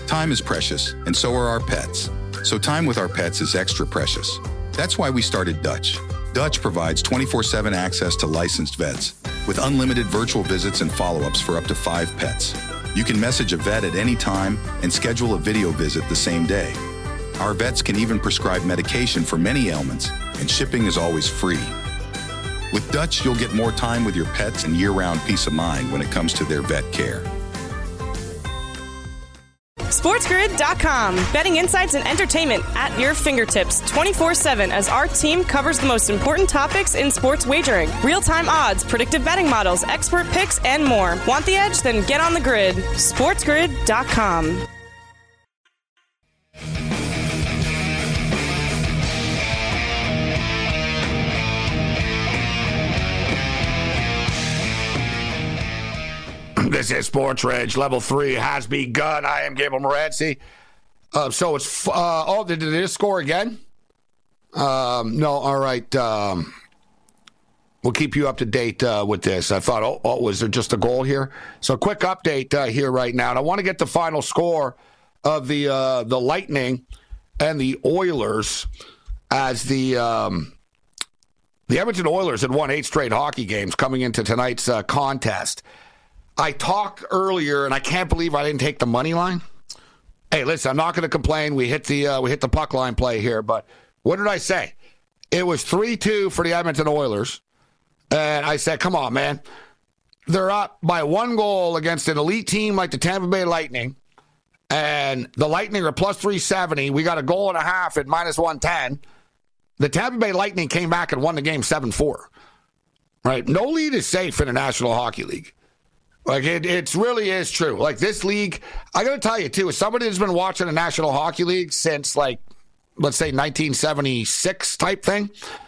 Time is precious, and so are our pets. So time with our pets is extra precious. That's why we started Dutch. Dutch provides 24/7 access to licensed vets with unlimited virtual visits and follow-ups for up to 5 pets. You can message a vet at any time and schedule a video visit the same day. Our vets can even prescribe medication for many ailments, and shipping is always free. With Dutch, you'll get more time with your pets and year-round peace of mind when it comes to their vet care. SportsGrid.com. Betting insights and entertainment at your fingertips 24/7 as our team covers the most important topics in sports wagering. Real-time odds, predictive betting models, expert picks, and more. Want the edge? Then get on the grid. SportsGrid.com. This is Sports Rage. Level 3 has begun. I am Gabriel Morency. So it's... did they score again? No, all right. We'll keep you up to date with this. I thought, was there just a goal here? So quick update here right now. And I want to get the final score of the Lightning and the Oilers as the Edmonton Oilers had won 8 straight hockey games coming into tonight's contest. I talked earlier, and I can't believe I didn't take the money line. Hey, listen, I'm not going to complain. We hit the puck line play here, but what did I say? It was 3-2 for the Edmonton Oilers, and I said, come on, man. They're up by 1 goal against an elite team like the Tampa Bay Lightning, and the Lightning are plus 370. We got a goal and a half at minus 110. The Tampa Bay Lightning came back and won the game 7-4. Right? No lead is safe in the National Hockey League. Like, it really is true. Like, this league, I got to tell you, too, as somebody that's been watching the National Hockey League since, like, let's say 1976 type thing,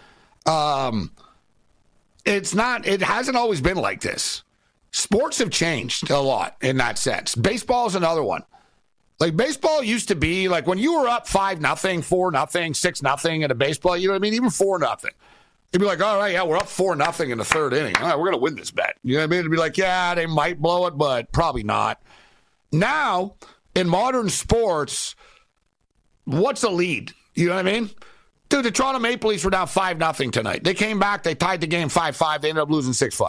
it hasn't always been like this. Sports have changed a lot in that sense. Baseball is another one. Like, baseball used to be, like, when you were up 5-0, 4-0, 6-0 in a baseball, you know what I mean? Even 4-0. You'd be like, all right, yeah, we're up 4-0 in the third inning. All right, we're going to win this bet. You know what I mean? It'd be like, yeah, they might blow it, but probably not. Now, in modern sports, what's the lead? You know what I mean? Dude, the Toronto Maple Leafs were down 5-0 tonight. They came back. They tied the game 5-5. They ended up losing 6-5.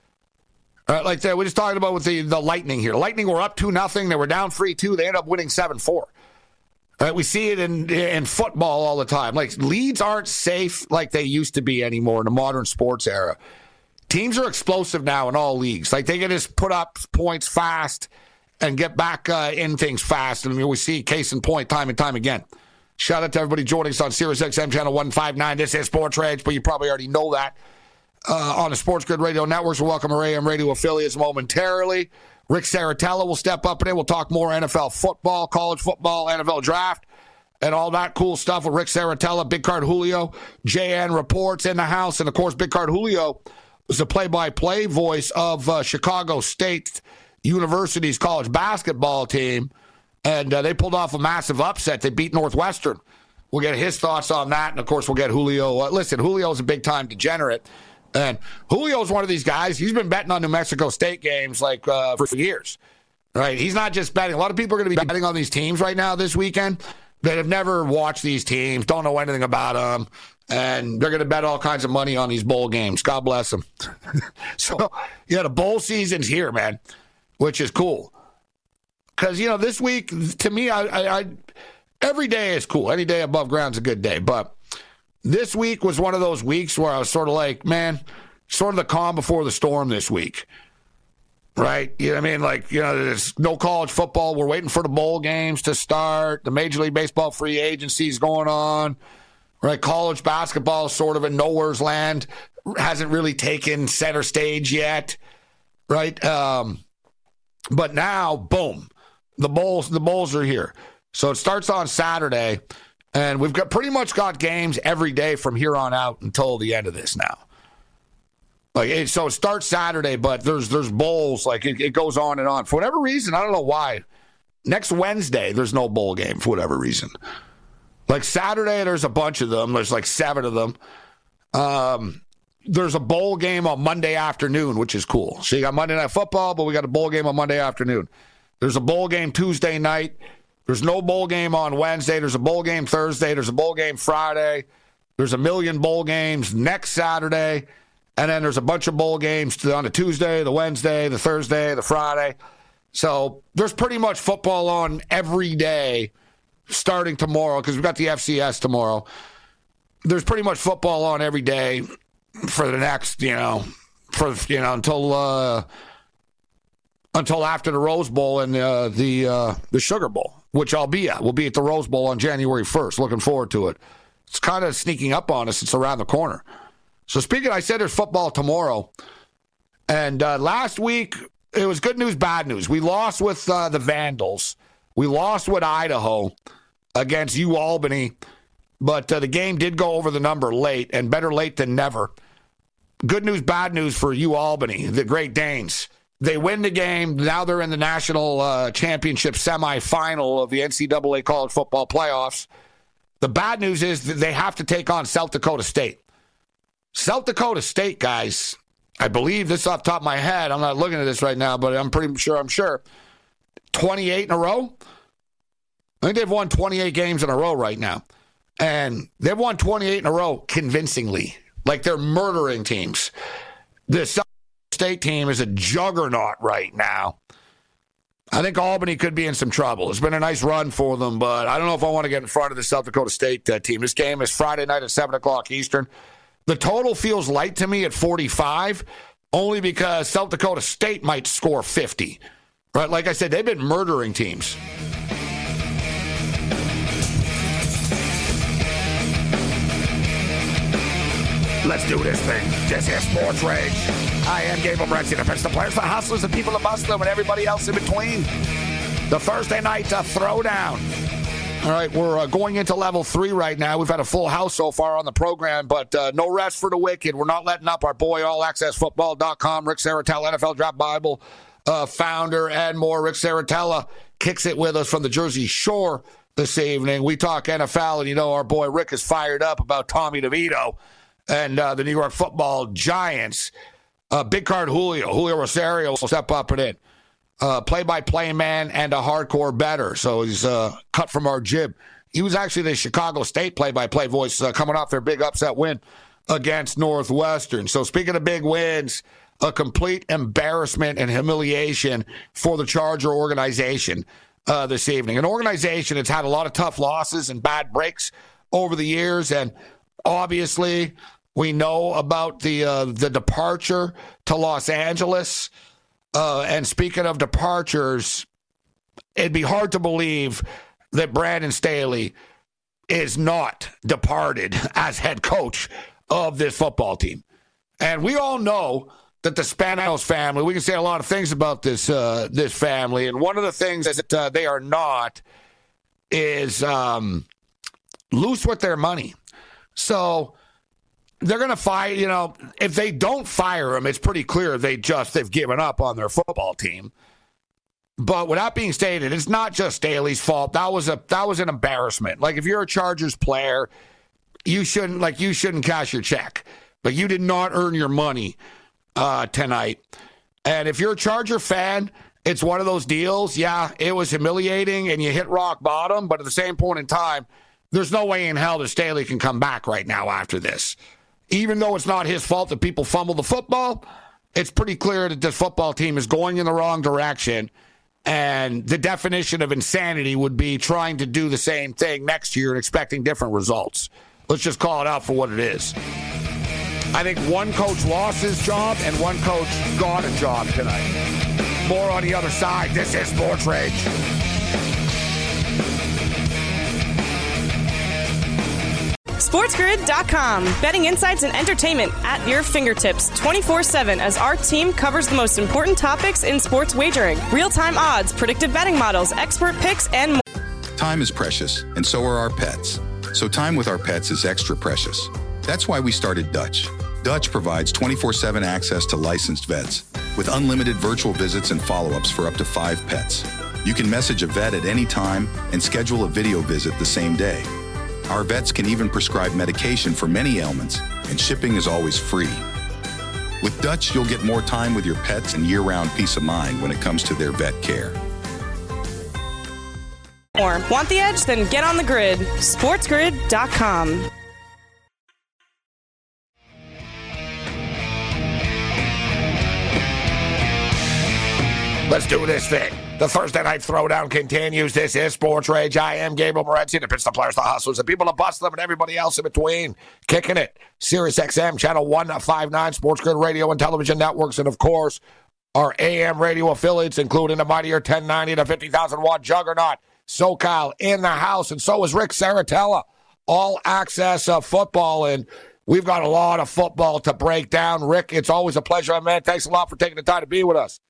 Like that, we're just talking about with the Lightning here. Lightning were up 2-0. They were down 3-2. They ended up winning 7-4. Right, we see it in football all the time. Like, leads aren't safe like they used to be anymore in the modern sports era. Teams are explosive now in all leagues. Like, they can just put up points fast and get back in things fast. And we see case in point time and time again. Shout out to everybody joining us on Sirius XM Channel 159. This is Sports Rage, but you probably already know that. On the Sports Grid Radio Networks, we'll welcome our AM radio affiliates momentarily. Rick Saratella will step up in it. We'll talk more NFL football, college football, NFL draft, and all that cool stuff with Rick Saratella, Big Card Julio, JN Reports in the house. And, of course, Big Card Julio was the play-by-play voice of Chicago State University's college basketball team. And they pulled off a massive upset. They beat Northwestern. We'll get his thoughts on that. And, of course, we'll get Julio. Listen, Julio's a big-time degenerate. And Julio's one of these guys. He's been betting on New Mexico State games like for years, right? He's not just betting. A lot of people are going to be betting on these teams right now this weekend that have never watched these teams, don't know anything about them, and they're going to bet all kinds of money on these bowl games. God bless them. So, yeah, the bowl season's here, man, which is cool. Because, you know, this week, to me, I every day is cool. Any day above ground's a good day, but this week was one of those weeks where I was sort of like, man, sort of the calm before the storm this week, right? You know what I mean? Like, you know, there's no college football. We're waiting for the bowl games to start. The Major League Baseball free agency is going on, right? College basketball is sort of in nowhere's land, hasn't really taken center stage yet, right? But now, boom, the bowls are here. So it starts on Saturday. And we've pretty much got games every day from here on out until the end of this now. Like, so it starts Saturday, but there's bowls. Like, it goes on and on. For whatever reason, I don't know why. Next Wednesday, there's no bowl game for whatever reason. Like, Saturday, there's a bunch of them. There's like 7 of them. There's a bowl game on Monday afternoon, which is cool. So you got Monday Night Football, but we got a bowl game on Monday afternoon. There's a bowl game Tuesday night. There's no bowl game on Wednesday. There's a bowl game Thursday. There's a bowl game Friday. There's a million bowl games next Saturday. And then there's a bunch of bowl games on the Tuesday, the Wednesday, the Thursday, the Friday. So there's pretty much football on every day starting tomorrow because we've got the FCS tomorrow. There's pretty much football on every day for the next, until after the Rose Bowl and the Sugar Bowl, which I'll be at. We'll be at the Rose Bowl on January 1st. Looking forward to it. It's kind of sneaking up on us. It's around the corner. So speaking, I said there's football tomorrow. And last week, it was good news, bad news. We lost with the Vandals. We lost with Idaho against UAlbany. But the game did go over the number late, and better late than never. Good news, bad news for UAlbany, the Great Danes. They win the game. Now they're in the national championship semifinal of the NCAA college football playoffs. The bad news is that they have to take on South Dakota State. South Dakota State, guys, I believe this off the top of my head. I'm not looking at this right now, but I'm pretty sure. 28 in a row? I think they've won 28 games in a row right now. And they've won 28 in a row convincingly. Like they're murdering teams. The South State team is a juggernaut right now. I think Albany could be in some trouble. It's been a nice run for them, but I don't know if I want to get in front of the South Dakota State team. This game is Friday night at 7 o'clock Eastern. The total feels light to me at 45, only because South Dakota State might score 50. Right? Like I said, they've been murdering teams. Let's do this thing. This is Sports Rage. I am Gabriel Morency, the pitch, the players, the hustlers, the people that bust them, and everybody else in between. The Thursday night throwdown. All right, we're going into level 3 right now. We've had a full house so far on the program, but no rest for the wicked. We're not letting up. Our boy, AllAccessFootball.com, Rick Saratella, NFL Draft Bible founder, and more. Rick Saratella kicks it with us from the Jersey Shore this evening. We talk NFL, and our boy Rick is fired up about Tommy DeVito and the New York Football Giants. Big card Julio Rosario will step up and in. Play-by-play man and a hardcore bettor. So he's cut from our jib. He was actually the Chicago State play-by-play voice coming off their big upset win against Northwestern. So speaking of big wins, a complete embarrassment and humiliation for the Charger organization this evening. An organization that's had a lot of tough losses and bad breaks over the years, and obviously we know about the departure to Los Angeles. And speaking of departures, it'd be hard to believe that Brandon Staley is not departed as head coach of this football team. And we all know that the Spanos family, we can say a lot of things about this family, and one of the things that they are not is loose with their money. So they're going to fire, if they don't fire him, it's pretty clear they've given up on their football team. But with that being stated, it's not just Staley's fault. That was an embarrassment. Like, if you're a Chargers player, you shouldn't cash your check. Like, you did not earn your money tonight. And if you're a Charger fan, it's one of those deals. Yeah, it was humiliating and you hit rock bottom, but at the same point in time, there's no way in hell that Staley can come back right now after this. Even though it's not his fault that people fumble the football, it's pretty clear that this football team is going in the wrong direction. And the definition of insanity would be trying to do the same thing next year and expecting different results. Let's just call it out for what it is. I think one coach lost his job and one coach got a job tonight. More on the other side. This is Sports Rage. SportsGrid.com. Betting insights and entertainment at your fingertips 24/7 as our team covers the most important topics in sports wagering. Real-time odds, predictive betting models, expert picks, and more. Time is precious, and so are our pets. So time with our pets is extra precious. That's why we started Dutch. Dutch provides 24/7 access to licensed vets with unlimited virtual visits and follow-ups for up to 5 pets. You can message a vet at any time and schedule a video visit the same day. Our vets can even prescribe medication for many ailments, and shipping is always free. With Dutch, you'll get more time with your pets and year-round peace of mind when it comes to their vet care. more. Want the edge? Then get on the grid. SportsGrid.com. Let's do this thing. The Thursday Night Throwdown continues. This is Sports Rage. I am Gabriel Morency. The pitch, the players, the hustlers, the people that bust them, and everybody else in between. Kicking it. Sirius XM, channel 159, Sports Grid Radio and Television Networks, and, of course, our AM radio affiliates, including the mightier 1090, the 50,000-watt juggernaut, SoCal in the house, and so is Rick Saratella. All access football, and we've got a lot of football to break down. Rick, it's always a pleasure, man. Thanks a lot for taking the time to be with us.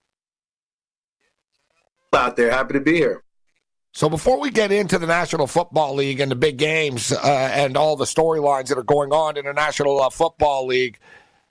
Out there, happy to be here. So before we get into the National Football League and the big games and all the storylines that are going on in the National Football League,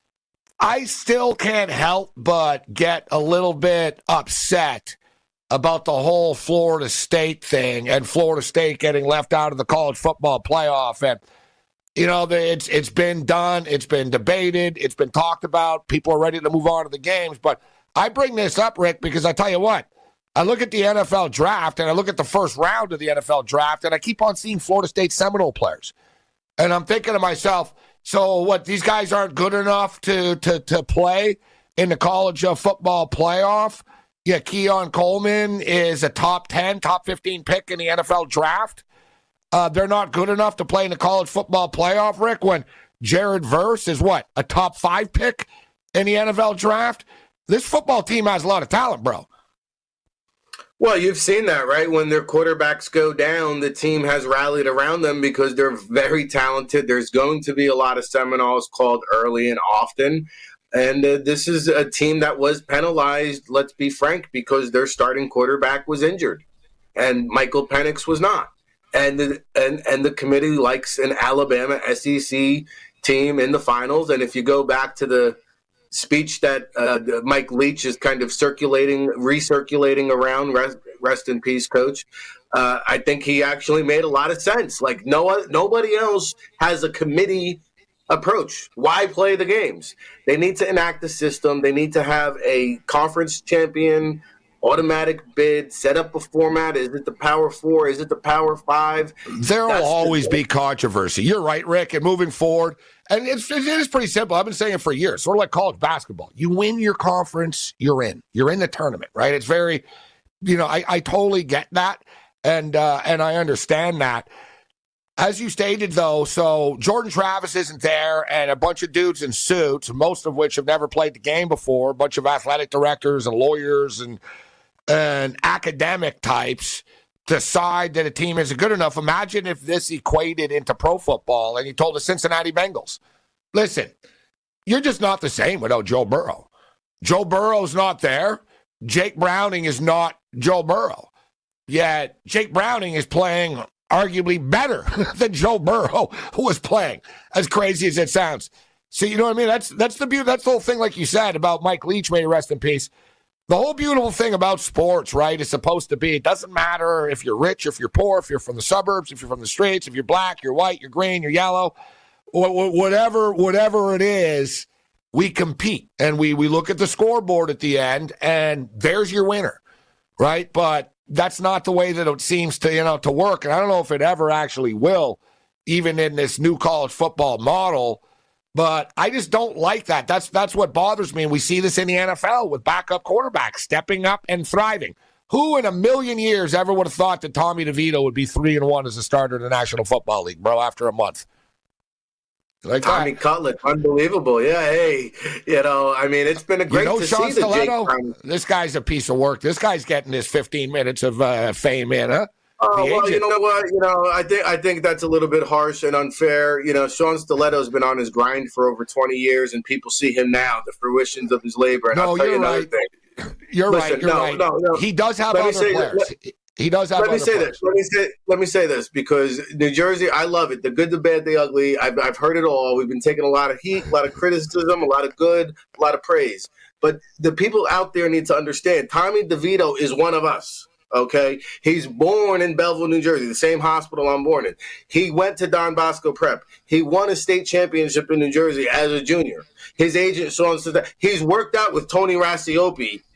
I still can't help but get a little bit upset about the whole Florida State thing and Florida State getting left out of the college football playoff. And, you know, it's been done. It's been debated. It's been talked about. People are ready to move on to the games. But I bring this up, Rick, because I tell you what, I look at the NFL draft, and I look at the first round of the NFL draft, and I keep on seeing Florida State Seminole players. And I'm thinking to myself, so what, these guys aren't good enough to play in the college football playoff? Yeah, Keon Coleman is a top 10, top 15 pick in the NFL draft. They're not good enough to play in the college football playoff, Rick, when Jared Verse is what, a top 5 pick in the NFL draft? This football team has a lot of talent, bro. Well, you've seen that, right? When their quarterbacks go down, the team has rallied around them because they're very talented. There's going to be a lot of Seminoles called early and often. And this is a team that was penalized, let's be frank, because their starting quarterback was injured. And Michael Penix was not. And the committee likes an Alabama SEC team in the finals. And if you go back to the speech that Mike Leach is kind of recirculating around, rest in peace, coach. I think he actually made a lot of sense. Like nobody else has a committee approach. Why play the games? They need to enact the system. They need to have a conference champion, automatic bid, set up a format. Is it the Power 4? Is it the Power 5? There will always be controversy. You're right, Rick. And moving forward, and it is pretty simple. I've been saying it for years. Sort of like college basketball. You win your conference, you're in. You're in the tournament, right? It's very, I totally get that, and I understand that. As you stated, though, so Jordan Travis isn't there, and a bunch of dudes in suits, most of which have never played the game before, a bunch of athletic directors and lawyers and academic types decide that a team isn't good enough. Imagine if this equated into pro football and you told the Cincinnati Bengals, listen, you're just not the same without Joe Burrow. Joe Burrow's not there. Jake Browning is not Joe Burrow. Yet Jake Browning is playing arguably better than Joe Burrow, who was playing, as crazy as it sounds. So, you know what I mean? That's the beauty. That's the whole thing, like you said, about Mike Leach, may he rest in peace. The whole beautiful thing about sports, right, is supposed to be, it doesn't matter if you're rich, if you're poor, if you're from the suburbs, if you're from the streets, if you're black, you're white, you're green, you're yellow, whatever it is, we compete. And we look at the scoreboard at the end, and there's your winner, right? But that's not the way that it seems to, to work. And I don't know if it ever actually will, even in this new college football model. But I just don't like that. That's what bothers me. And we see this in the NFL with backup quarterbacks stepping up and thriving. Who in a million years ever would have thought that Tommy DeVito would be 3-1 as a starter in the National Football League, bro, after a month? Like Tommy Cutlet, unbelievable. Yeah, hey, it's been a great to Sean see Stiletto, the Jake. This guy's a piece of work. This guy's getting his 15 minutes of fame in, huh? Oh, well, you know what? I think that's a little bit harsh and unfair. Sean Stiletto's been on his grind for over 20 years, and people see him now, the fruitions of his labor. And I'll tell you another thing. You're right. No. He does have other players. He does have other players. Let me say this, because New Jersey, I love it. The good, the bad, the ugly. I've heard it all. We've been taking a lot of heat, a lot of criticism, a lot of good, a lot of praise. But the people out there need to understand, Tommy DeVito is one of us. Okay, he's born in Belleville, New Jersey, the same hospital I'm born in. He went to Don Bosco Prep. He won a state championship in New Jersey as a junior. His agent, he's worked out with Tony Racioppi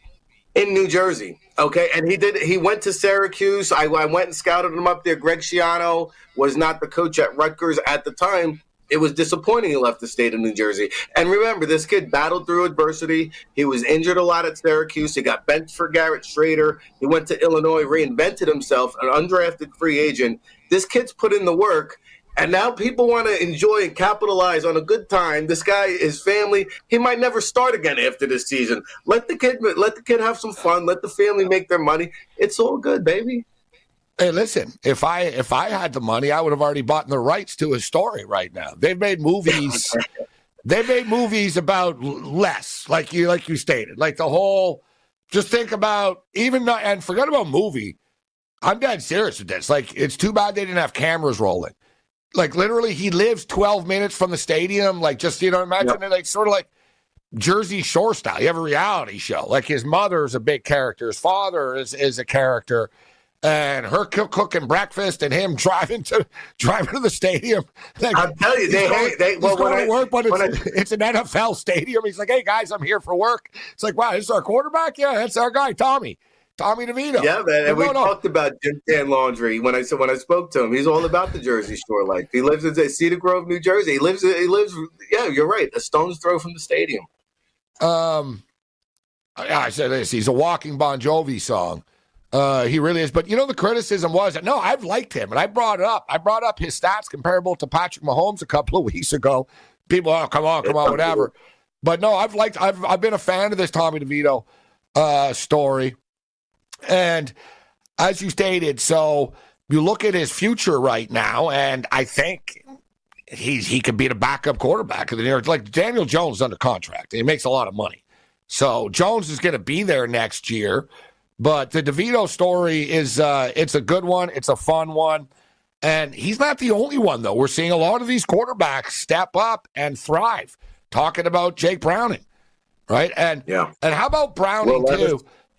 in New Jersey. Okay, and he went to Syracuse. I went and scouted him up there. Greg Schiano was not the coach at Rutgers at the time. It was disappointing he left the state of New Jersey. And remember, this kid battled through adversity. He was injured a lot at Syracuse. He got benched for Garrett Schrader. He went to Illinois, reinvented himself, an undrafted free agent. This kid's put in the work. And now people want to enjoy and capitalize on a good time. This guy, his family, he might never start again after this season. Let the kid have some fun. Let the family make their money. It's all good, baby. Hey, listen, if I had the money, I would have already bought the rights to his story right now. They've made movies. They've made movies about less, like you stated. Like the whole, just think about, and forget about movie. I'm dead serious with this. Like, it's too bad they didn't have cameras rolling. Like, literally, he lives 12 minutes from the stadium. Like, just, imagine it, like, sort of like Jersey Shore style. You have a reality show. Like, his mother's a big character. His father is a character. And her cooking breakfast and him driving to the stadium. Like, I'll tell you, he's going to work, but it's an NFL stadium. He's like, hey, guys, I'm here for work. It's like, wow, this is our quarterback? Yeah, that's our guy, Tommy DeVito. Yeah, man. And we talked about Jim Tan Laundry when I spoke to him. He's all about the Jersey Shore life. He lives in Cedar Grove, New Jersey. He lives. Yeah, you're right. A stone's throw from the stadium. I said this. He's a walking Bon Jovi song. He really is. But the criticism was that I've liked him, and I brought it up. I brought up his stats comparable to Patrick Mahomes a couple of weeks ago. People, come on, whatever. But no, I've been a fan of this Tommy DeVito story. And as you stated, so you look at his future right now, and I think he could be the backup quarterback of the New York. Like, Daniel Jones is under contract. He makes a lot of money. So Jones is going to be there next year. But the DeVito story is it's a good one. It's a fun one. And he's not the only one, though. We're seeing a lot of these quarterbacks step up and thrive. Talking about Jake Browning, right? And how about Browning, too?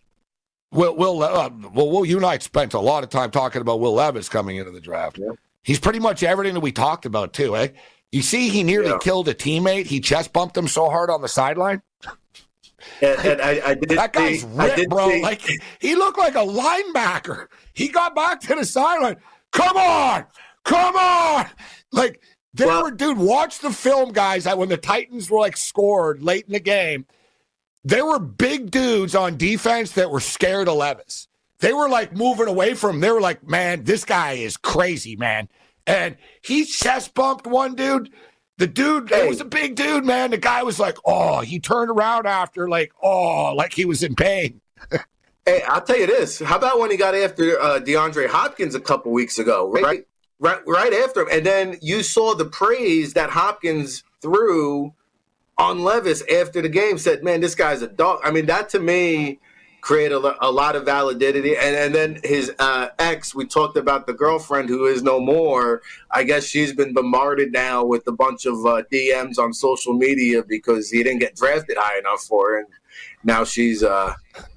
Will, you and I spent a lot of time talking about Will Levis coming into the draft. Yeah. He's pretty much everything that we talked about, too, eh? You see, he nearly killed a teammate. He chest bumped him so hard on the sideline. And I did that guy's ripped, bro. Like, he looked like a linebacker. He got back to the sideline. Come on! Like, dude, watch the film, guys, that when the Titans were, scored late in the game, there were big dudes on defense that were scared of Levis. They were, moving away from him. They were like, man, this guy is crazy, man. And he chest bumped one dude. The dude, it was a big dude, man. The guy was like, he turned around after, like he was in pain. Hey, I'll tell you this. How about when he got after DeAndre Hopkins a couple weeks ago, right after him? And then you saw the praise that Hopkins threw on Levis after the game, said, man, this guy's a dog. I mean, that to me created a lot of validity. And then his ex, we talked about the girlfriend who is no more. I guess she's been bombarded now with a bunch of DMs on social media because he didn't get drafted high enough for her. And now she's so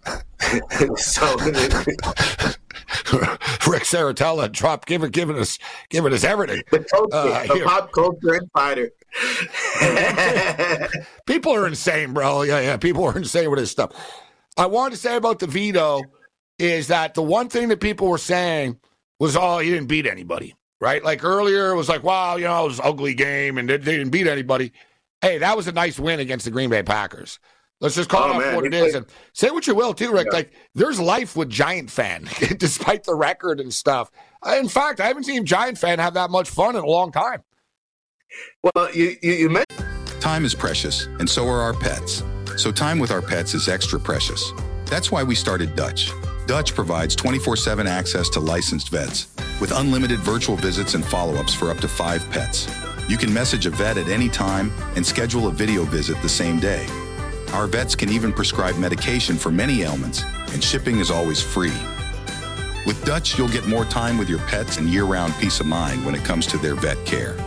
Rick Saratella dropped giving us everything. The pop culture insider. People are insane, bro. Yeah. People are insane with this stuff. I wanted to say about DeVito is that the one thing that people were saying was, he didn't beat anybody, right? Like earlier, it was like, wow, it was an ugly game and they didn't beat anybody. Hey, that was a nice win against the Green Bay Packers. Let's just call it what it is. And say what you will, too, Rick. Yeah. Like, there's life with Giant fan, despite the record and stuff. In fact, I haven't seen Giant fan have that much fun in a long time. Well, you mentioned... Time is precious, and so are our pets. So time with our pets is extra precious. That's why we started Dutch. Dutch provides 24/7 access to licensed vets with unlimited virtual visits and follow-ups for up to 5 pets. You can message a vet at any time and schedule a video visit the same day. Our vets can even prescribe medication for many ailments, and shipping is always free. With Dutch, you'll get more time with your pets and year-round peace of mind when it comes to their vet care.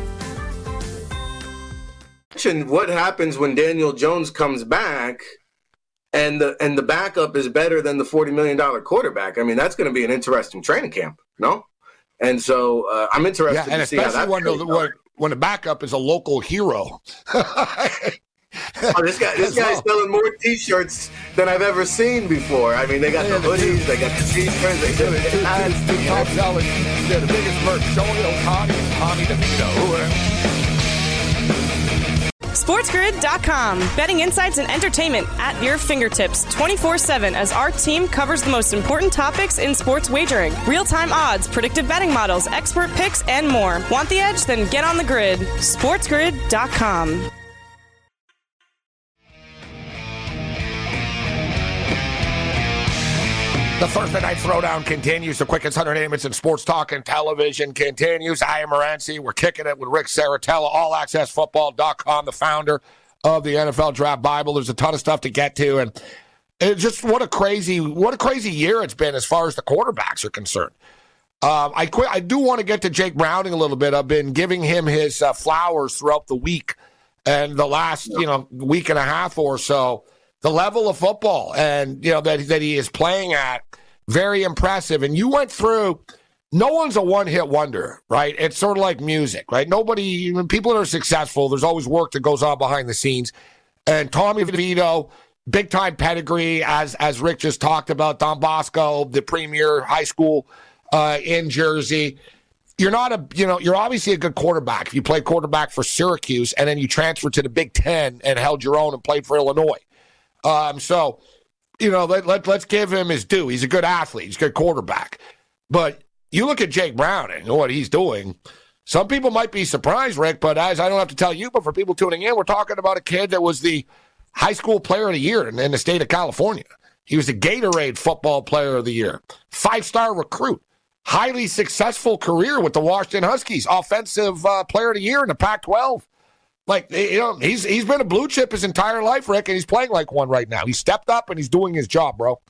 What happens when Daniel Jones comes back and the backup is better than the $40 million quarterback? I mean, that's going to be an interesting training camp, no? And so I'm interested to see how that goes. When the backup is a local hero. Oh, this guy's selling more T-shirts than I've ever seen before. I mean, they got the hoodies, they got the T-shirts, they got the hats. Two top sellers. They're the biggest merch. Shohei Ohtani and Tommy DeVito. SportsGrid.com. Betting insights and entertainment at your fingertips 24/7 as our team covers the most important topics in sports wagering. Real-time odds, predictive betting models, expert picks, and more. Want the edge? Then get on the grid. SportsGrid.com. The Thursday Night Throwdown continues. The quickest 180 minutes in sports talk and television continues. I am Morency. We're kicking it with Rick Saratella, allaccessfootball.com, the founder of the NFL Draft Bible. There's a ton of stuff to get to, and it's just what a crazy year it's been as far as the quarterbacks are concerned. I do want to get to Jake Browning a little bit. I've been giving him his flowers throughout the week and the last week and a half or so. The level of football and that he is playing at, very impressive. And you went through. No one's a one-hit wonder, right? It's sort of like music, right? People that are successful, there's always work that goes on behind the scenes. And Tommy DeVito, big-time pedigree, as Rick just talked about. Don Bosco, the premier high school in Jersey. You're obviously a good quarterback. If you played quarterback for Syracuse and then you transferred to the Big Ten and held your own and played for Illinois. Let's give him his due. He's a good athlete. He's a good quarterback. But you look at Jake Browning and what he's doing. Some people might be surprised, Rick, but as I don't have to tell you, but for people tuning in, we're talking about a kid that was the high school player of the year in the state of California. He was the Gatorade football player of the year, 5-star recruit, highly successful career with the Washington Huskies, offensive player of the year in the Pac-12. He's been a blue chip his entire life, Rick, and he's playing like one right now. He stepped up and he's doing his job, bro.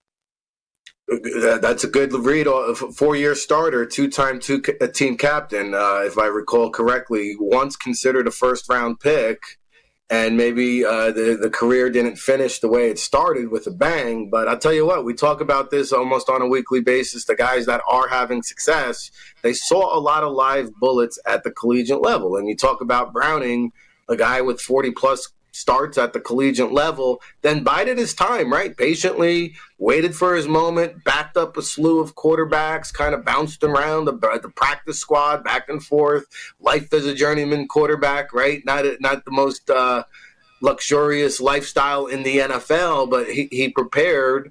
That's a good read. 4-year starter, 2-time team captain, if I recall correctly. Once considered a first-round pick, and maybe the career didn't finish the way it started with a bang. But I'll tell you what, we talk about this almost on a weekly basis. The guys that are having success, they saw a lot of live bullets at the collegiate level. And you talk about Browning, a guy with 40-plus starts at the collegiate level, then bided his time, right? Patiently waited for his moment, backed up a slew of quarterbacks, kind of bounced around the practice squad back and forth. Life as a journeyman quarterback, right? Not the most luxurious lifestyle in the NFL, but he prepared,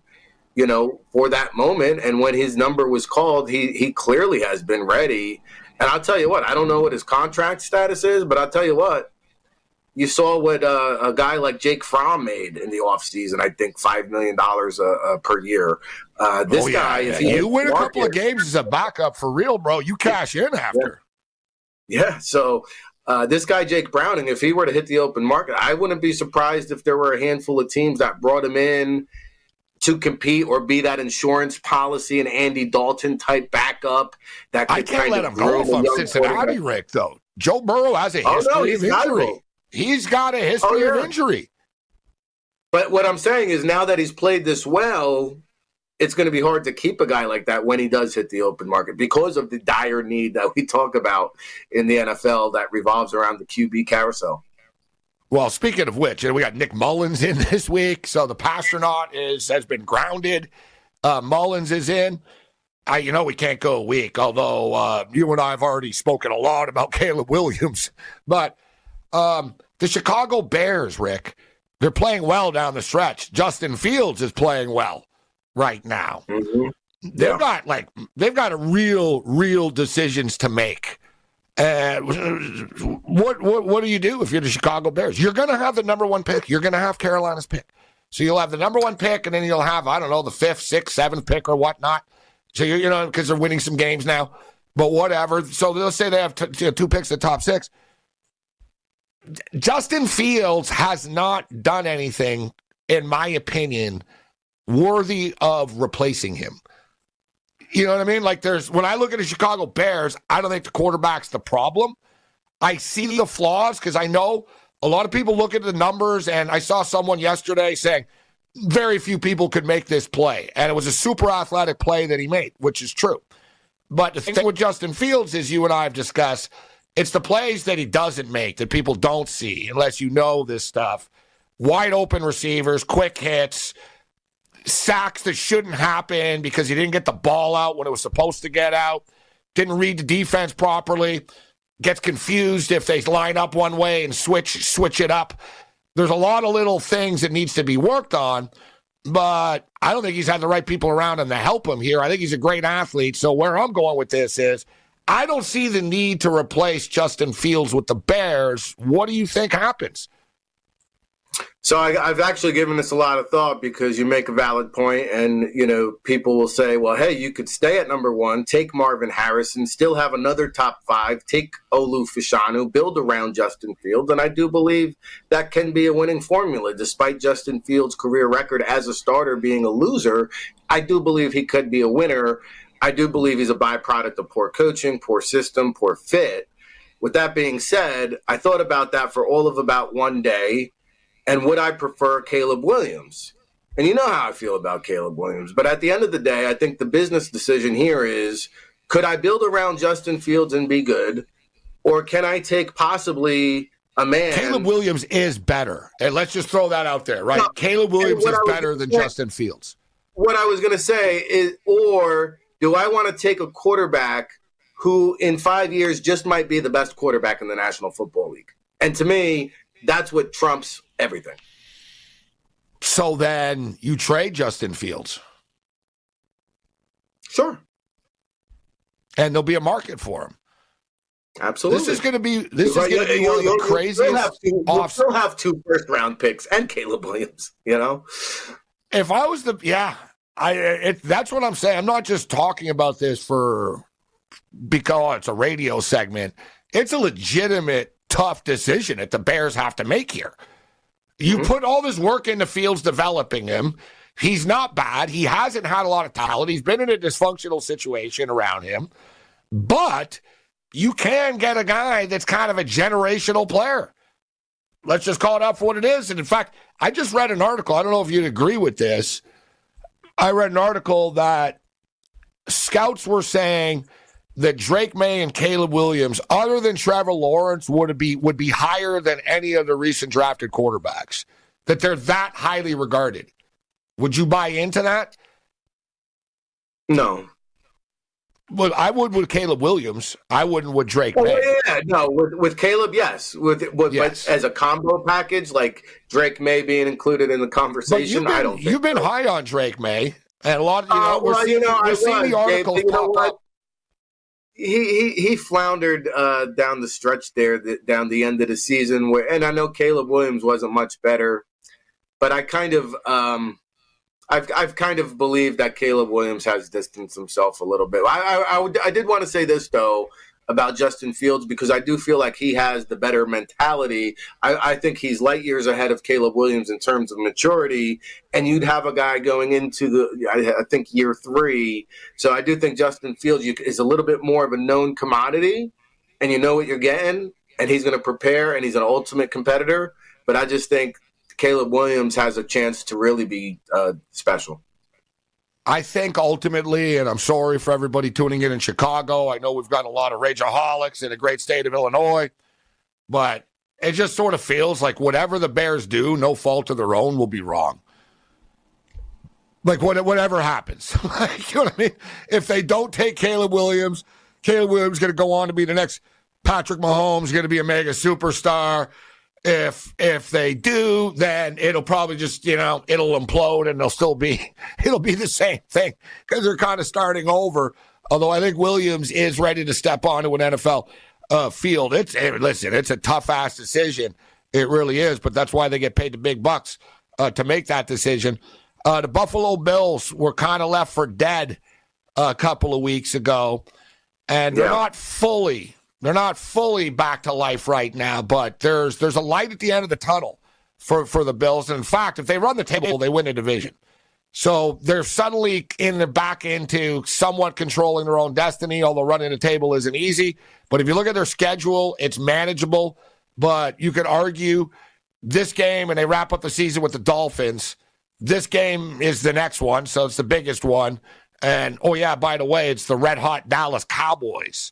for that moment. And when his number was called, he clearly has been ready. And I'll tell you what, I don't know what his contract status is, but I'll tell you what, you saw what a guy like Jake Fromm made in the offseason, I think $5 million per year. This guy, if you win a couple of games as a backup for real, bro, you cash in after. Yeah. So this guy, Jake Browning, if he were to hit the open market, I wouldn't be surprised if there were a handful of teams that brought him in to compete or be that insurance policy and Andy Dalton type backup. That could I can't let him go from Cincinnati, Rick, though. Joe Burrow has a history of injury. He's got a history of injury. But what I'm saying is now that he's played this well, it's going to be hard to keep a guy like that when he does hit the open market because of the dire need that we talk about in the NFL that revolves around the QB carousel. Well, speaking of which, we got Nick Mullins in this week. So the Pastronaut has been grounded. Mullins is in. We can't go a week, although you and I have already spoken a lot about Caleb Williams. But the Chicago Bears, Rick, they're playing well down the stretch. Justin Fields is playing well right now. Mm-hmm. They've got a real decisions to make. What do you do if you're the Chicago Bears? You're going to have the number one pick. You're going to have Carolina's pick. So you'll have the number one pick, and then you'll have, the 5th, 6th, 7th pick or whatnot. So because they're winning some games now, but whatever. So they'll say they have 2 picks at the top 6. Justin Fields has not done anything, in my opinion, worthy of replacing him. You know what I mean? When I look at the Chicago Bears, I don't think the quarterback's the problem. I see the flaws because I know a lot of people look at the numbers, and I saw someone yesterday saying very few people could make this play. And it was a super athletic play that he made, which is true. But the thing with Justin Fields, as you and I have discussed, It's the plays that he doesn't make that people don't see unless you know this stuff. Wide open receivers, quick hits, sacks that shouldn't happen because he didn't get the ball out when it was supposed to get out, didn't read the defense properly, gets confused if they line up one way and switch it up. There's a lot of little things that needs to be worked on, but I don't think he's had the right people around him to help him here. I think he's a great athlete. So where I'm going with this is I don't see the need to replace Justin Fields with the Bears. What do you think happens? So I've actually given this a lot of thought because you make a valid point, and people will say, well, hey, you could stay at number one, take Marvin Harrison, still have another top 5, take Olu Fashanu, build around Justin Fields, and I do believe that can be a winning formula. Despite Justin Fields' career record as a starter being a loser, I do believe he could be a winner. I do believe he's a byproduct of poor coaching, poor system, poor fit. With that being said, I thought about that for all of about one day. And would I prefer Caleb Williams? And you know how I feel about Caleb Williams. But at the end of the day, I think the business decision here is, could I build around Justin Fields and be good? Or can I take possibly a man? Caleb Williams is better. And let's just throw that out there, right? No, Caleb Williams is better than Justin Fields. What I was going to say is, or do I want to take a quarterback who in 5 years just might be the best quarterback in the National Football League? And to me, that's what trumps everything. So then you trade Justin Fields. Sure. And there'll be a market for him. Absolutely. This is going to be one of the craziest. You'll still have 2 first-round picks and Caleb Williams, If I was that's what I'm saying. I'm not just talking about this because it's a radio segment. It's a legitimate tough decision that the Bears have to make here. You put all this work into Fields developing him. He's not bad. He hasn't had a lot of talent. He's been in a dysfunctional situation around him. But you can get a guy that's kind of a generational player. Let's just call it out for what it is. And in fact, I just read an article. I don't know if you'd agree with this. I read an article that scouts were saying that Drake May and Caleb Williams, other than Trevor Lawrence, would be higher than any of the recent drafted quarterbacks. That they're that highly regarded. Would you buy into that? No. Well, I would with Caleb Williams. I wouldn't with Drake May. Yeah, no. With Caleb, yes. Yes. But as a combo package, like Drake May being included in the conversation, I don't think you've been high on Drake May. And a lot of, we're seeing the articles pop up. He floundered down the stretch there, down the end of the season. And I know Caleb Williams wasn't much better, but I kind of I've kind of believed that Caleb Williams has distanced himself a little bit. I did want to say this, though, about Justin Fields, because I do feel like he has the better mentality. I think he's light years ahead of Caleb Williams in terms of maturity, and you'd have a guy going into I think year 3. So I do think Justin Fields is a little bit more of a known commodity, and you know what you're getting, and he's going to prepare, and he's an ultimate competitor. But I just think Caleb Williams has a chance to really be special. I think ultimately, and I'm sorry for everybody tuning in Chicago, I know we've got a lot of rageaholics in a great state of Illinois, but it just sort of feels like whatever the Bears do, no fault of their own, will be wrong. Like whatever happens. You know what I mean? If they don't take Caleb Williams is going to go on to be the next Patrick Mahomes, going to be a mega superstar. If they do, then it'll probably just, it'll implode and it'll be the same thing because they're kind of starting over. Although I think Williams is ready to step onto an NFL field. It's a tough-ass decision. It really is, but that's why they get paid the big bucks to make that decision. The Buffalo Bills were kind of left for dead a couple of weeks ago, and they're not fully back to life right now, but there's a light at the end of the tunnel for the Bills. And in fact, if they run the table, they win the division. So they're suddenly back into somewhat controlling their own destiny, although running the table isn't easy. But if you look at their schedule, it's manageable. But you could argue this game, and they wrap up the season with the Dolphins. This game is the next one, so it's the biggest one. And, by the way, it's the red-hot Dallas Cowboys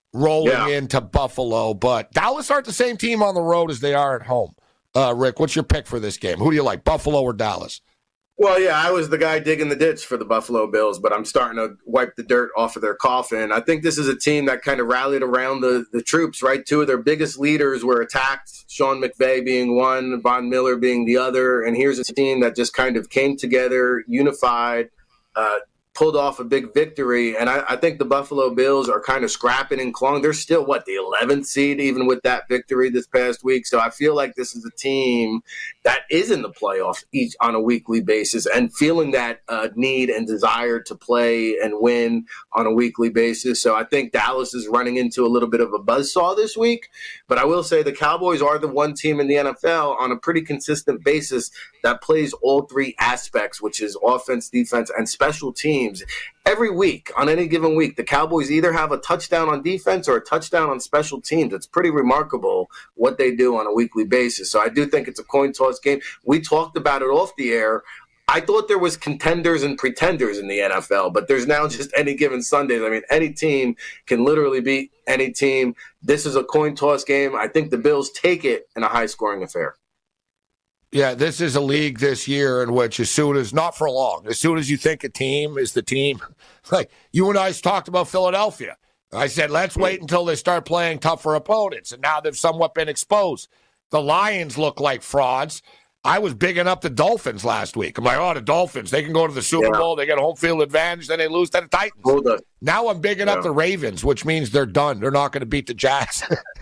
rolling into Buffalo. But Dallas aren't the same team on the road as they are at home. Rick, what's your pick for this game? Who do you like, Buffalo or Dallas? Well, yeah, I was the guy digging the ditch for the Buffalo Bills, but I'm starting to wipe the dirt off of their coffin. I think this is a team that kind of rallied around the troops, right? Two of their biggest leaders were attacked, Sean McVay being one, Von Miller being the other. And here's a team that just kind of came together, unified, pulled off a big victory. And I think the Buffalo Bills are kind of scrapping and clawing. They're still, the 11th seed, even with that victory this past week. So I feel like this is a team that is in the playoffs each on a weekly basis and feeling that need and desire to play and win on a weekly basis. So I think Dallas is running into a little bit of a buzzsaw this week. But I will say the Cowboys are the one team in the NFL on a pretty consistent basis that plays all three aspects, which is offense, defense, and special teams. Every week, on any given week, the Cowboys either have a touchdown on defense or a touchdown on special teams. It's pretty remarkable what they do on a weekly basis. So I do think it's a coin toss game. We talked about it off the air. I thought there was contenders and pretenders in the NFL, but there's now just any given Sundays. I mean, any team can literally beat any team. This is a coin toss game. I think the Bills take it in a high-scoring affair. Yeah, this is a league this year in which as soon as you think a team is the team, like you and I talked about Philadelphia. I said, let's wait until they start playing tougher opponents, and now they've somewhat been exposed. The Lions look like frauds. I was bigging up the Dolphins last week. I'm like, the Dolphins, they can go to the Super Bowl, they get a home field advantage, then they lose to the Titans. Now I'm bigging up the Ravens, which means they're done. They're not going to beat the Jazz.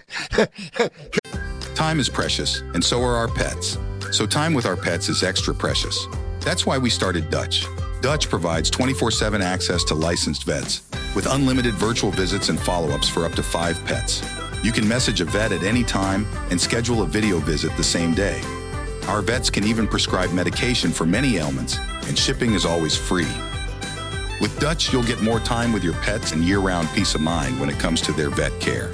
Time is precious, and so are our pets. So time with our pets is extra precious. That's why we started Dutch. Dutch provides 24/7 access to licensed vets with unlimited virtual visits and follow-ups for up to 5 pets. You can message a vet at any time and schedule a video visit the same day. Our vets can even prescribe medication for many ailments, and shipping is always free. With Dutch, you'll get more time with your pets and year-round peace of mind when it comes to their vet care.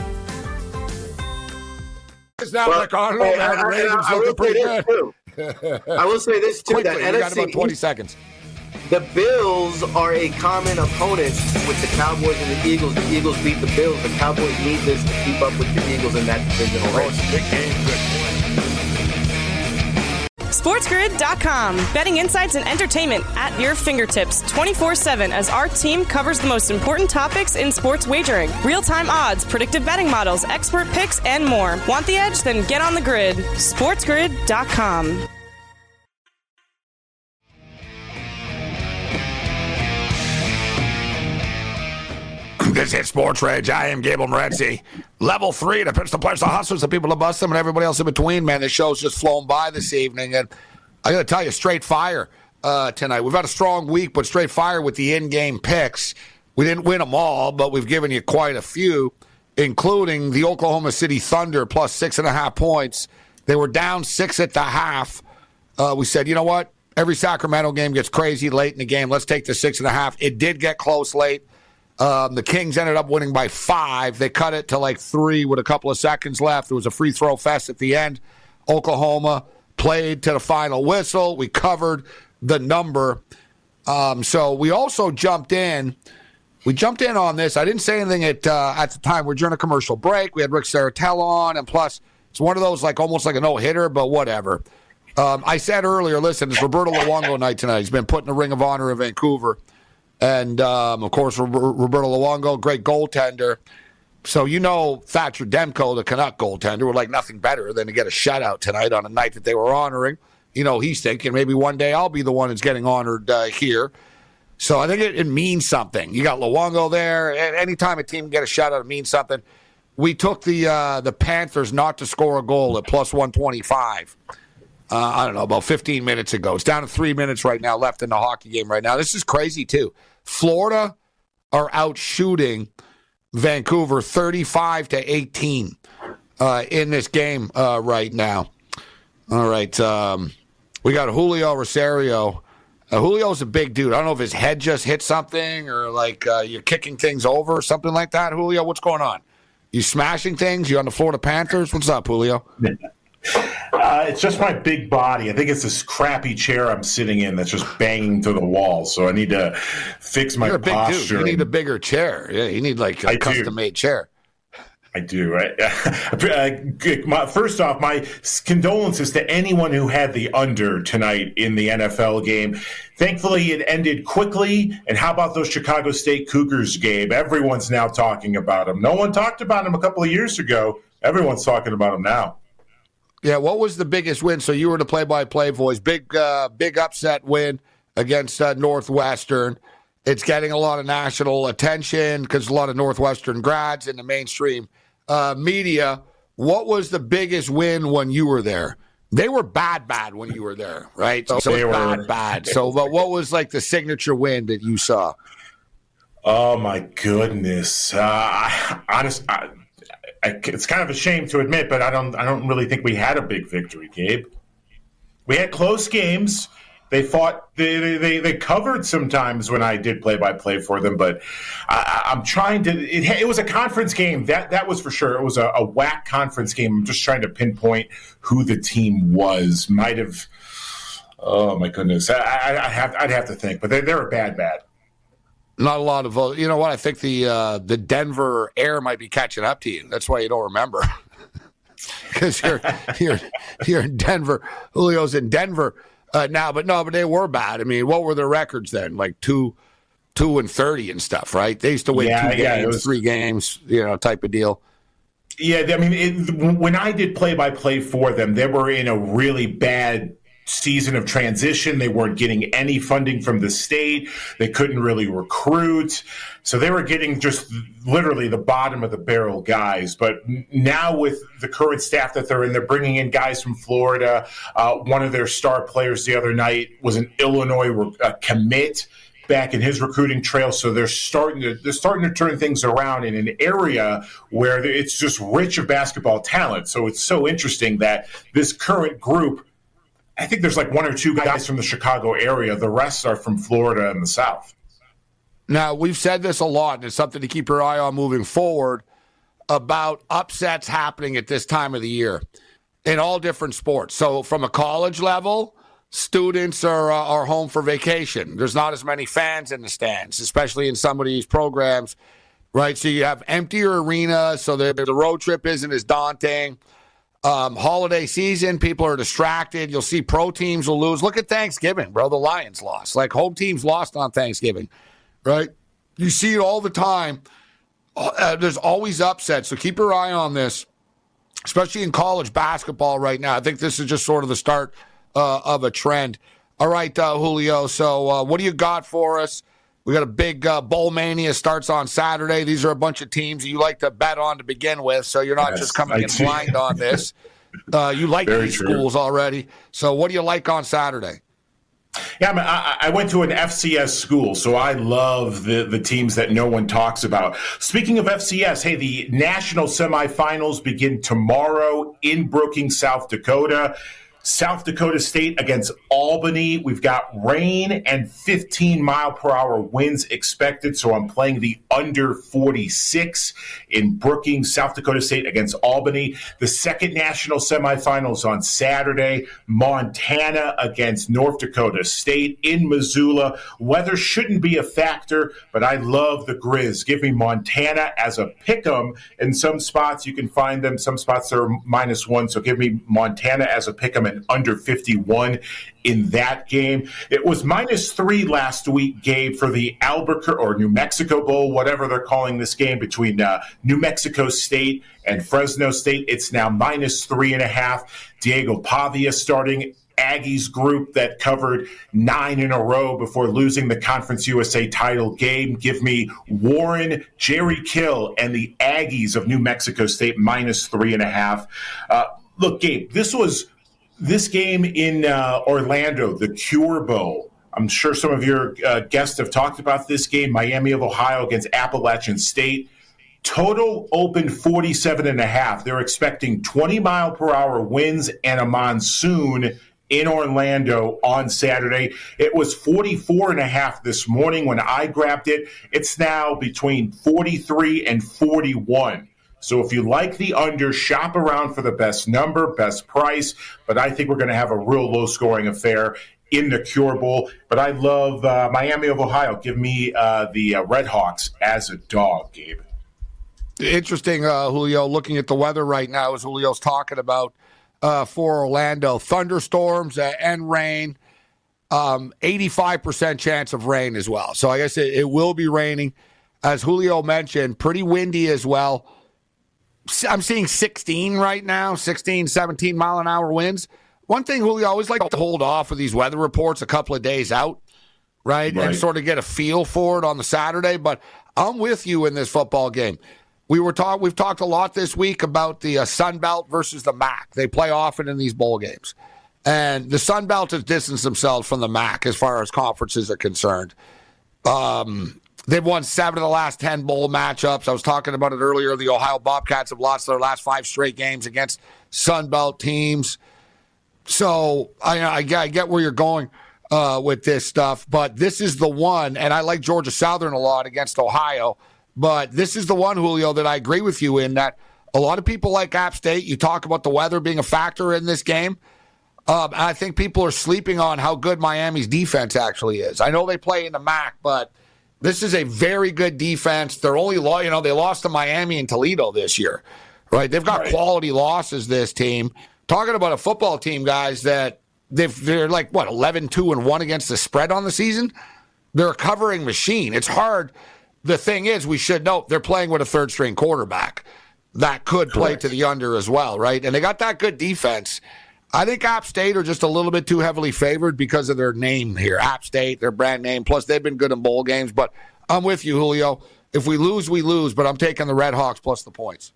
It's not like Arnold and the Ravens looking pretty good. I will say this, too. Quickly, we got about 20 seconds. The Bills are a common opponent with the Cowboys and the Eagles. The Eagles beat the Bills. The Cowboys need this to keep up with the Eagles in that divisional race. It's a big game. Good. SportsGrid.com. Betting insights and entertainment at your fingertips 24/7 as our team covers the most important topics in sports wagering. Real-time odds, predictive betting models, expert picks, and more. Want the edge? Then get on the grid. SportsGrid.com. This is Sports Rage. I am Gable Morency. Level 3 to pitch the players, the hustlers, the people to bust them, and everybody else in between. Man, this show's just flown by this evening. And I got to tell you, straight fire tonight. We've had a strong week, but straight fire with the in-game picks. We didn't win them all, but we've given you quite a few, including the Oklahoma City Thunder plus 6.5 points. They were down 6 at the half. We said, you know what? Every Sacramento game gets crazy late in the game. Let's take the 6.5. It did get close late. The Kings ended up winning by 5. They cut it to like 3 with a couple of seconds left. There was a free throw fest at the end. Oklahoma played to the final whistle. We covered the number. So we also jumped in. We jumped in on this. I didn't say anything at the time. We're during a commercial break. We had Rick Saratella on, and plus it's one of those like almost like a no-hitter, but whatever. I said earlier, listen, it's Roberto Luongo night tonight. He's been put in the Ring of Honor in Vancouver. And, of course, Roberto Luongo, great goaltender. So, you know, Thatcher Demko, the Canuck goaltender, would like nothing better than to get a shutout tonight on a night that they were honoring. You know, he's thinking maybe one day I'll be the one that's getting honored here. So I think it means something. You got Luongo there. Anytime a team get a shutout, it means something. We took the Panthers not to score a goal at plus 125. I don't know, about 15 minutes ago. It's down to 3 minutes right now left in the hockey game right now. This is crazy, too. Florida are out shooting Vancouver 35-18 in this game right now. All right. We got Julio Rosario. Julio's a big dude. I don't know if his head just hit something or like you're kicking things over or something like that. Julio, what's going on? You smashing things? You on the Florida Panthers? What's up, Julio? It's just my big body. I think it's this crappy chair I'm sitting in that's just banging to the wall. So I need to fix my posture. Dude. You need a bigger chair. Yeah, you need like a custom-made chair. I do. First off, my condolences to anyone who had the under tonight in the NFL game. Thankfully, it ended quickly. And how about those Chicago State Cougars game? Everyone's now talking about them. No one talked about them a couple of years ago. Everyone's talking about them now. Yeah, what was the biggest win? So you were the play-by-play voice. Big upset win against Northwestern. It's getting a lot of national attention because a lot of Northwestern grads in the mainstream media. What was the biggest win when you were there? They were bad when you were there, right? So they were bad. So, but what was like the signature win that you saw? Oh my goodness! Honestly, it's kind of a shame to admit, but I don't really think we had a big victory, Gabe. We had close games. They fought. They covered sometimes when I did play-by-play for them, but I'm trying to. It was a conference game. That was for sure. It was a WAC conference game. I'm just trying to pinpoint who the team was. Might have. Oh my goodness! I'd have to think, but they were bad. Not a lot of. You know what? I think the Denver Air might be catching up to you. That's why you don't remember, because you're in Denver. Julio's in Denver. Now, but they were bad. I mean, what were their records then? Like 2-30 and stuff, right? They used to win 2 games, 3 games, type of deal. Yeah, I mean, when I did play-by-play for them, they were in a really bad season of transition. They weren't getting any funding from the state. They couldn't really recruit. So they were getting just literally the bottom of the barrel guys. But now with the current staff that they're in, they're bringing in guys from Florida. One of their star players the other night was an Illinois commit back in his recruiting trail. So they're starting to turn things around in an area where it's just rich of basketball talent. So it's so interesting that this current group, I think there's like 1 or 2 guys from the Chicago area. The rest are from Florida and the South. Now, we've said this a lot, and it's something to keep your eye on moving forward about upsets happening at this time of the year in all different sports. So from a college level, students are home for vacation. There's not as many fans in the stands, especially in some of these programs, right? So you have emptier arenas, so the road trip isn't as daunting. Holiday season, people are distracted. You'll see pro teams will lose. Look at Thanksgiving, bro. The Lions lost. Like, home teams lost on Thanksgiving, right? You see it all the time. There's always upsets, so keep your eye on this, especially in college basketball right now. I think this is just sort of the start of a trend. All right, Julio, so what do you got for us? We got a big Bowl Mania starts on Saturday. These are a bunch of teams you like to bet on to begin with, so you're not just coming in blind on this. You like these schools already. So what do you like on Saturday? Yeah, I went to an FCS school, so I love the teams that no one talks about. Speaking of FCS, hey, the national semifinals begin tomorrow in Brookings, South Dakota. South Dakota State against Albany. We've got rain and 15-mile-per-hour winds expected, so I'm playing the under 46 in Brookings, South Dakota State against Albany. The second national semifinals on Saturday, Montana against North Dakota State in Missoula. Weather shouldn't be a factor, but I love the Grizz. Give me Montana as a pick'em. In some spots, you can find them. Some spots are -1, so give me Montana as a pick'em and under 51 in that game. It was -3 last week, Gabe, for the Albuquerque or New Mexico Bowl, whatever they're calling this game, between New Mexico State and Fresno State. It's now -3.5. Diego Pavia starting Aggies group that covered 9 in a row before losing the Conference USA title game. Give me Warren, Jerry Kill, and the Aggies of New Mexico State -3.5. Look, Gabe, this game in Orlando, the Cure Bowl. I'm sure some of your guests have talked about this game. Miami of Ohio against Appalachian State. Total open 47.5. They're expecting 20-mile-per-hour winds and a monsoon in Orlando on Saturday. It was 44.5 this morning when I grabbed it. It's now between 43 and 41. So if you like the under, shop around for the best number, best price. But I think we're going to have a real low-scoring affair in the Cure Bowl. But I love Miami of Ohio. Give me the Red Hawks as a dog, Gabe. Interesting, Julio, looking at the weather right now as Julio's talking about for Orlando. Thunderstorms and rain, 85% chance of rain as well. So I guess it will be raining. As Julio mentioned, pretty windy as well. I'm seeing 16 right now, 16, 17 mile an hour winds. One thing, Julio, I always like to hold off with these weather reports a couple of days out, right? And sort of get a feel for it on the Saturday. But I'm with you in this football game. We've talked a lot this week about the Sun Belt versus the MAC. They play often in these bowl games. And the Sun Belt has distanced themselves from the MAC as far as conferences are concerned. They've won 7 of the last 10 bowl matchups. I was talking about it earlier. The Ohio Bobcats have lost their last 5 straight games against Sun Belt teams. So I get where you're going with this stuff. But this is the one, and I like Georgia Southern a lot against Ohio. But this is the one, Julio, that I agree with you in that a lot of people like App State. You talk about the weather being a factor in this game. I think people are sleeping on how good Miami's defense actually is. I know they play in the MAC, but this is a very good defense. They're only, they lost to Miami and Toledo this year, right? They've got quality losses, this team. Talking about a football team, guys, that they're like, 11-2-1 against the spread on the season? They're a covering machine. It's hard. The thing is, we should note they're playing with a third-string quarterback that could play to the under as well, right? And they got that good defense. I think App State are just a little bit too heavily favored because of their name here. App State, their brand name. Plus, they've been good in bowl games. But I'm with you, Julio. If we lose, we lose. But I'm taking the Red Hawks plus the points.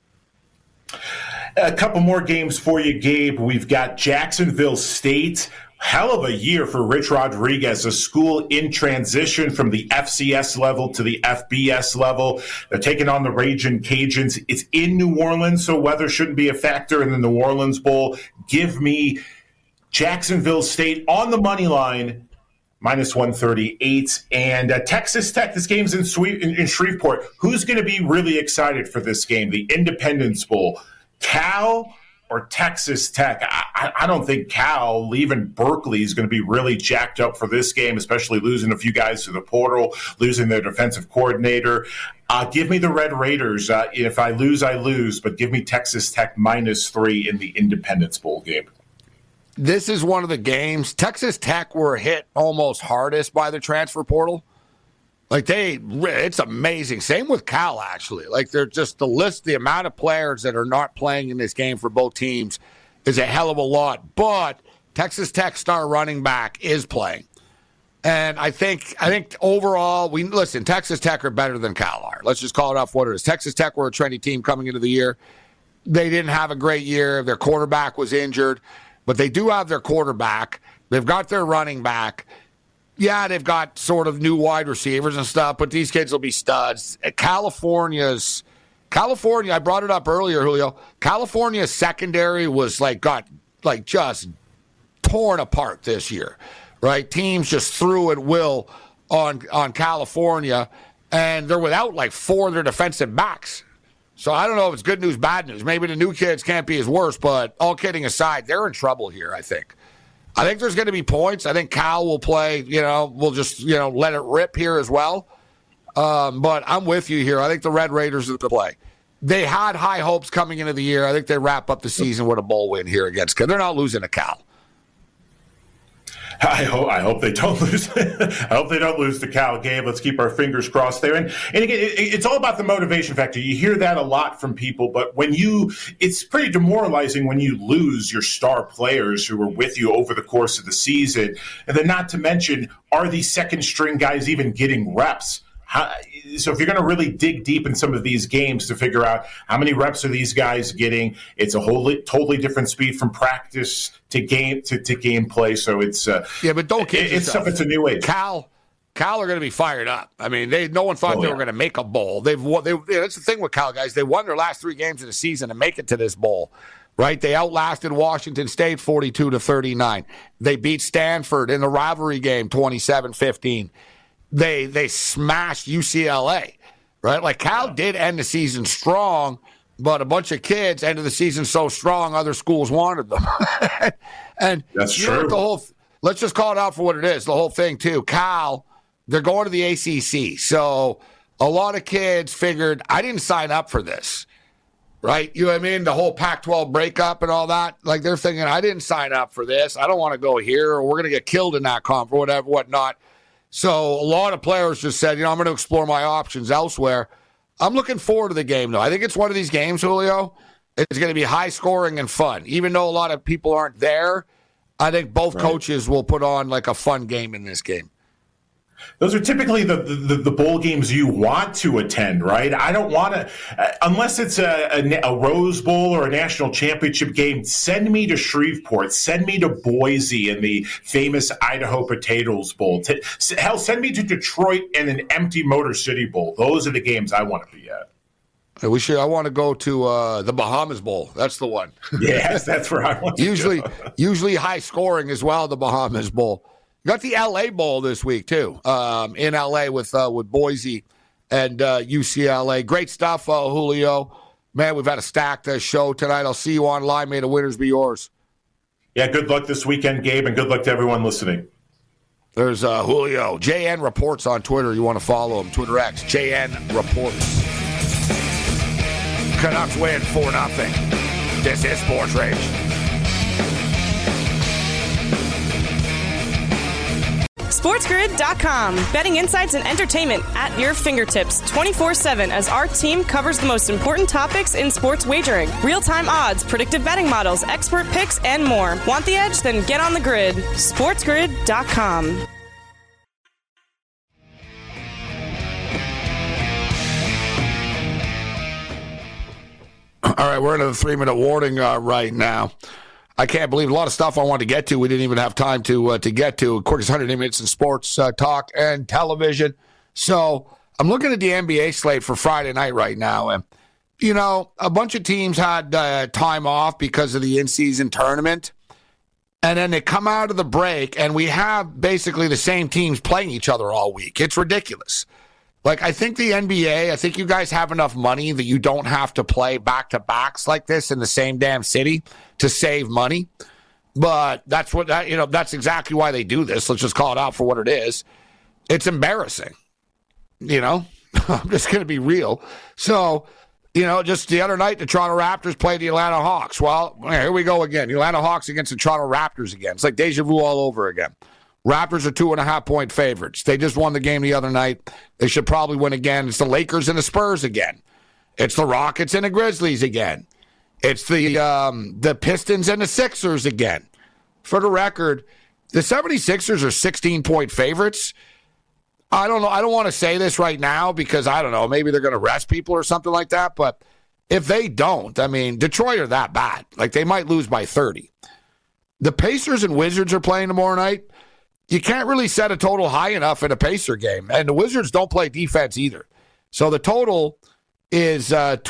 A couple more games for you, Gabe. We've got Jacksonville State. Hell of a year for Rich Rodriguez, a school in transition from the FCS level to the FBS level. They're taking on the Ragin' Cajuns. It's in New Orleans, so weather shouldn't be a factor in the New Orleans Bowl. Give me Jacksonville State on the money line, minus 138. And Texas Tech, this game's in Shreveport. Who's going to be really excited for this game? The Independence Bowl. Cal or Texas Tech? I don't think Cal, leaving Berkeley, is going to be really jacked up for this game, especially losing a few guys to the portal, losing their defensive coordinator. Give me the Red Raiders. If I lose, I lose, but give me Texas Tech minus 3 in the Independence Bowl game. This is one of the games. Texas Tech were hit almost hardest by the transfer portal. It's amazing. Same with Cal, actually. They're just the amount of players that are not playing in this game for both teams is a hell of a lot. But Texas Tech star running back is playing. And I think overall, Texas Tech are better than Cal are. Let's just call it off what it is. Texas Tech were a trendy team coming into the year. They didn't have a great year. Their quarterback was injured. But they do have their quarterback. They've got their running back. Yeah, they've got sort of new wide receivers and stuff, but these kids will be studs. California, I brought it up earlier, Julio. California's secondary was just torn apart this year, right? Teams just threw at will on California, and they're without 4 of their defensive backs. So I don't know if it's good news, bad news. Maybe the new kids can't be as worse, but all kidding aside, they're in trouble here, I think. I think there's going to be points. I think Cal will play, we'll just, let it rip here as well. But I'm with you here. I think the Red Raiders are the play. They had high hopes coming into the year. I think they wrap up the season with a bowl win here against Cal. They're not losing to Cal. I hope they don't lose. I hope they don't lose to Cal, Gabe. Let's keep our fingers crossed there. And again, it's all about the motivation factor. You hear that a lot from people, but it's pretty demoralizing when you lose your star players who were with you over the course of the season. And then not to mention, are these second string guys even getting reps? So if you're going to really dig deep in some of these games to figure out how many reps are these guys getting, it's a totally different speed from practice to game to gameplay. So it's but don't kid yourself. It's a new age. Cal are going to be fired up. I mean, no one thought they were going to make a bowl. That's the thing with Cal, guys. They won their last 3 games of the season to make it to this bowl. Right? They outlasted Washington State 42-39. They beat Stanford in the rivalry game 27-15. They smashed UCLA, right? Cal did end the season strong, but a bunch of kids ended the season so strong other schools wanted them. And that's true. Let's just call it out for what it is. The whole thing too. Cal, they're going to the ACC, so a lot of kids figured, I didn't sign up for this, right? You know what I mean? The whole Pac-12 breakup and all that. Like, they're thinking, I didn't sign up for this. I don't want to go here, or we're going to get killed in that conference, or whatever, whatnot. So a lot of players just said, I'm going to explore my options elsewhere. I'm looking forward to the game, though. I think it's one of these games, Julio. It's going to be high scoring and fun. Even though a lot of people aren't there, I think both coaches will put on like a fun game in this game. Those are typically the bowl games you want to attend, right? I don't want to, unless it's a Rose Bowl or a national championship game, send me to Shreveport, send me to Boise in the famous Idaho Potatoes Bowl. Hell, send me to Detroit in an empty Motor City Bowl. Those are the games I want to be at. I want to go to the Bahamas Bowl. That's the one. Yes, that's where I want to go. Usually high scoring as well, the Bahamas Bowl. You got the L.A. Bowl this week, too, in L.A. with Boise and UCLA. Great stuff, Julio. Man, we've had a stacked show tonight. I'll see you online. May the winners be yours. Yeah, good luck this weekend, Gabe, and good luck to everyone listening. There's Julio. JN Reports on Twitter. You want to follow him. Twitter X, JN Reports. Canucks win 4-0. This is Sports Rage. SportsGrid.com. Betting insights and entertainment at your fingertips 24/7 as our team covers the most important topics in sports wagering. Real-time odds, predictive betting models, expert picks, and more. Want the edge? Then get on the grid. SportsGrid.com. All right, we're in a 3-minute warning right now. I can't believe a lot of stuff I wanted to get to. We didn't even have time to get to. Quickest 100 minutes in sports talk and television. So I'm looking at the NBA slate for Friday night right now. And, a bunch of teams had time off because of the in-season tournament. And then they come out of the break, and we have basically the same teams playing each other all week. It's ridiculous. Like, I think the NBA, I think you guys have enough money that you don't have to play back-to-backs like this in the same damn city to save money. But that's that's exactly why they do this. Let's just call it out for what it is. It's embarrassing. I'm just going to be real. So, just the other night, the Toronto Raptors played the Atlanta Hawks. Well, here we go again. The Atlanta Hawks against the Toronto Raptors again. It's like deja vu all over again. Raptors are 2.5-point favorites. They just won the game the other night. They should probably win again. It's the Lakers and the Spurs again. It's the Rockets and the Grizzlies again. It's the Pistons and the Sixers again. For the record, the 76ers are 16-point favorites. I don't know. I don't want to say this right now because I don't know. Maybe they're going to rest people or something like that. But if they don't, Detroit are that bad. Like, they might lose by 30. The Pacers and Wizards are playing tomorrow night. You can't really set a total high enough in a Pacer game. And the Wizards don't play defense either. So the total is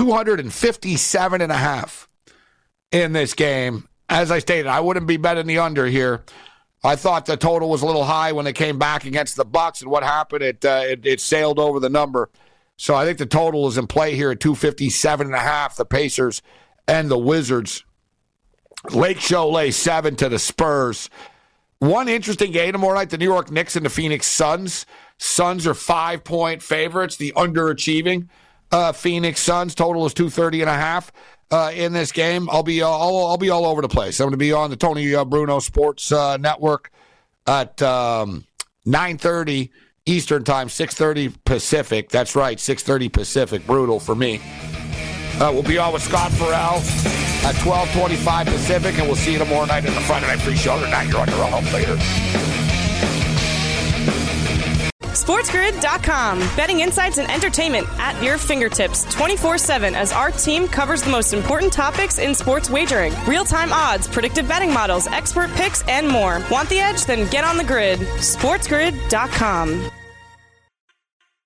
257.5 in this game. As I stated, I wouldn't be betting the under here. I thought the total was a little high when they came back against the Bucks, and what happened, it sailed over the number. So I think the total is in play here at 257.5, the Pacers and the Wizards. Lake Show lays 7 to the Spurs. One interesting game tomorrow night, the New York Knicks and the Phoenix Suns. Suns are 5-point favorites, the underachieving Phoenix Suns. Total is 230.5 in this game. I'll be all over the place. I'm going to be on the Tony Bruno Sports Network at 9:30 Eastern Time, 6:30 Pacific. That's right, 6:30 Pacific. Brutal for me. We'll be on with Scott Farrell at 12:25 Pacific, and we'll see you tomorrow night in the Friday Night Free Show. Tonight, you're on your own later. SportsGrid.com. Betting insights and entertainment at your fingertips 24/7 as our team covers the most important topics in sports wagering. Real-time odds, predictive betting models, expert picks, and more. Want the edge? Then get on the grid. SportsGrid.com.